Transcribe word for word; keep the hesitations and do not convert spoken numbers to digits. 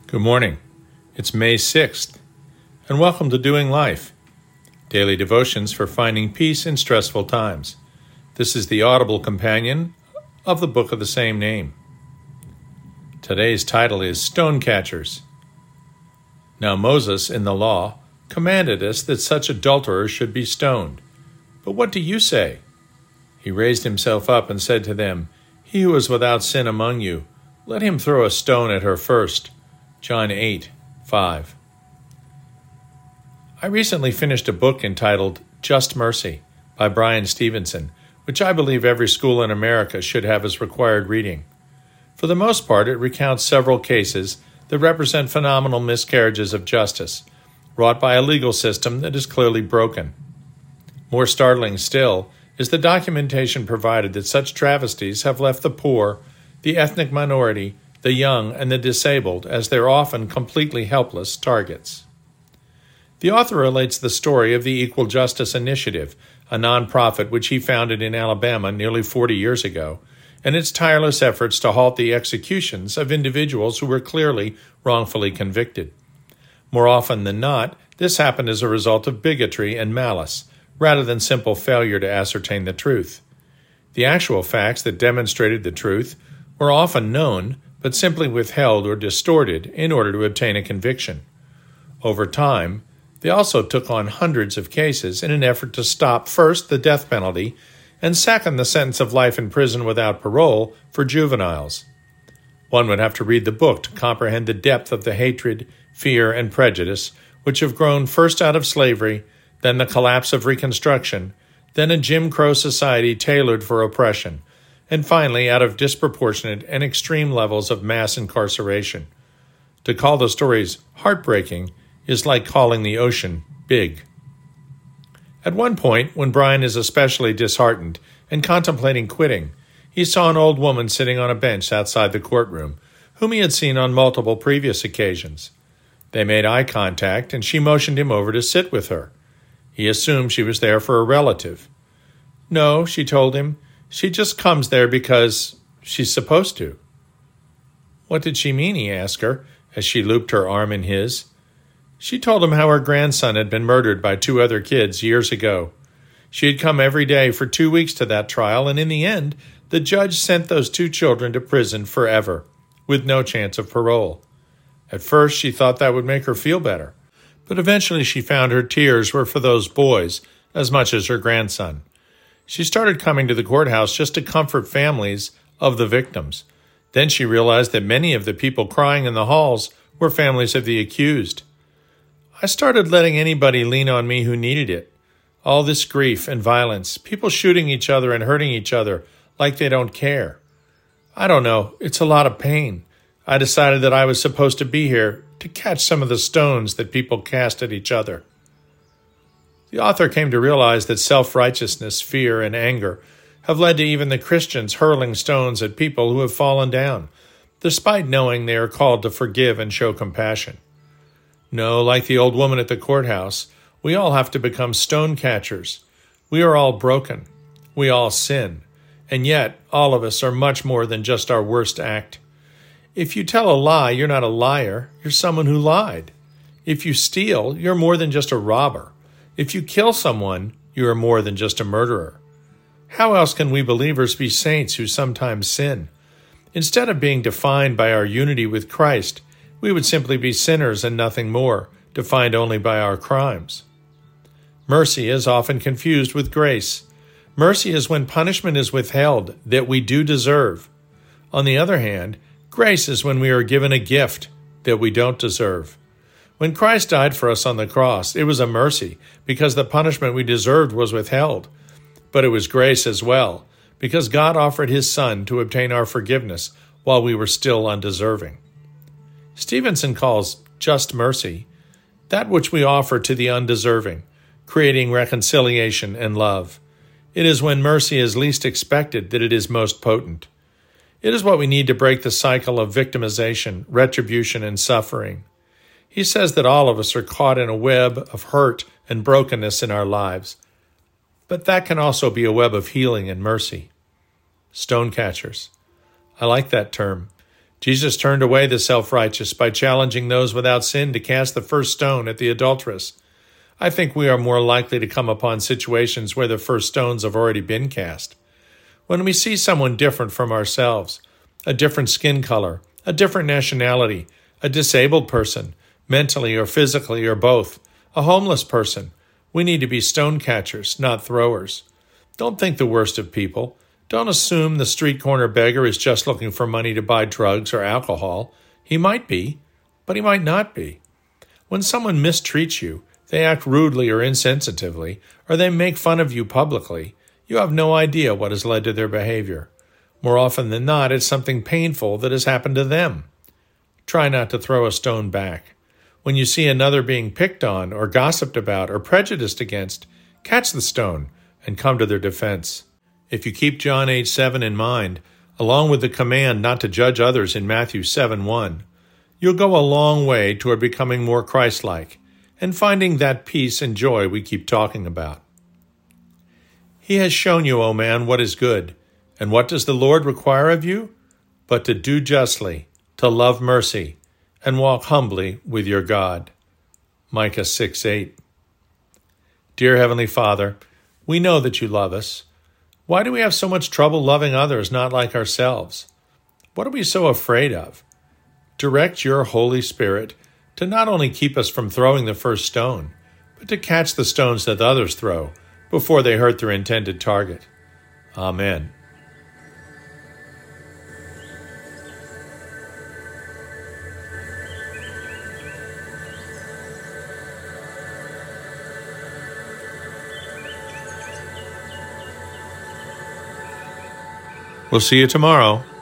Good morning. It's May sixth, and welcome to Doing Life, daily devotions for finding peace in stressful times. This is the audible companion of the book of the same name. Today's title is Stonecatchers. Now Moses, in the law, commanded us that such adulterers should be stoned. But what do you say? He raised himself up and said to them, He who is without sin among you, let him throw a stone at her first. John eight, five. I recently finished a book entitled Just Mercy by Bryan Stevenson, which I believe every school in America should have as required reading. For the most part, it recounts several cases that represent phenomenal miscarriages of justice, wrought by a legal system that is clearly broken. More startling still is the documentation provided that such travesties have left the poor, the ethnic minority, the young, and the disabled as their often completely helpless targets. The author relates the story of the Equal Justice Initiative, a nonprofit which he founded in Alabama nearly forty years ago, and its tireless efforts to halt the executions of individuals who were clearly wrongfully convicted. More often than not, this happened as a result of bigotry and malice, rather than simple failure to ascertain the truth. The actual facts that demonstrated the truth were often known, but simply withheld or distorted in order to obtain a conviction. Over time, they also took on hundreds of cases in an effort to stop first the death penalty and second the sentence of life in prison without parole for juveniles. One would have to read the book to comprehend the depth of the hatred, fear, and prejudice which have grown first out of slavery, then the collapse of Reconstruction, then a Jim Crow society tailored for oppression, and finally out of disproportionate and extreme levels of mass incarceration. To call the stories heartbreaking is like calling the ocean big. At one point, when Bryan is especially disheartened and contemplating quitting, he saw an old woman sitting on a bench outside the courtroom, whom he had seen on multiple previous occasions. They made eye contact, and she motioned him over to sit with her. He assumed she was there for a relative. No, she told him, she just comes there because she's supposed to. What did she mean, he asked her, as she looped her arm in his. She told him how her grandson had been murdered by two other kids years ago. She had come every day for two weeks to that trial, and in the end, the judge sent those two children to prison forever, with no chance of parole. At first, she thought that would make her feel better, but eventually she found her tears were for those boys as much as her grandson. She started coming to the courthouse just to comfort families of the victims. Then she realized that many of the people crying in the halls were families of the accused. I started letting anybody lean on me who needed it. All this grief and violence, people shooting each other and hurting each other like they don't care. I don't know, it's a lot of pain. I decided that I was supposed to be here to catch some of the stones that people cast at each other. The author came to realize that self-righteousness, fear, and anger have led to even the Christians hurling stones at people who have fallen down, despite knowing they are called to forgive and show compassion. No, like the old woman at the courthouse, we all have to become stone catchers. We are all broken. We all sin. And yet, all of us are much more than just our worst act. If you tell a lie, you're not a liar. You're someone who lied. If you steal, you're more than just a robber. If you kill someone, you are more than just a murderer. How else can we believers be saints who sometimes sin? Instead of being defined by our unity with Christ, we would simply be sinners and nothing more, defined only by our crimes. Mercy is often confused with grace. Mercy is when punishment is withheld that we do deserve. On the other hand, grace is when we are given a gift that we don't deserve. When Christ died for us on the cross, it was a mercy because the punishment we deserved was withheld. But it was grace as well, because God offered his Son to obtain our forgiveness while we were still undeserving. Stevenson calls just mercy that which we offer to the undeserving, creating reconciliation and love. It is when mercy is least expected that it is most potent. It is what we need to break the cycle of victimization, retribution, and suffering. He says that all of us are caught in a web of hurt and brokenness in our lives, but that can also be a web of healing and mercy. Stonecatchers. I like that term. Jesus turned away the self-righteous by challenging those without sin to cast the first stone at the adulteress. I think we are more likely to come upon situations where the first stones have already been cast. When we see someone different from ourselves, a different skin color, a different nationality, a disabled person, mentally or physically or both, a homeless person, we need to be stone catchers, not throwers. Don't think the worst of people. Don't assume the street corner beggar is just looking for money to buy drugs or alcohol. He might be, but he might not be. When someone mistreats you, they act rudely or insensitively, or they make fun of you publicly, you have no idea what has led to their behavior. More often than not, it's something painful that has happened to them. Try not to throw a stone back. When you see another being picked on or gossiped about or prejudiced against, catch the stone and come to their defense. If you keep John eight seven in mind, along with the command not to judge others in Matthew seven one, you'll go a long way toward becoming more Christ-like and finding that peace and joy we keep talking about. He has shown you, O man, what is good. And what does the Lord require of you? But to do justly, to love mercy, and walk humbly with your God. Micah six eight. Dear Heavenly Father, we know that you love us. Why do we have so much trouble loving others not like ourselves? What are we so afraid of? Direct your Holy Spirit to not only keep us from throwing the first stone, but to catch the stones that others throw before they hurt their intended target. Amen. We'll see you tomorrow.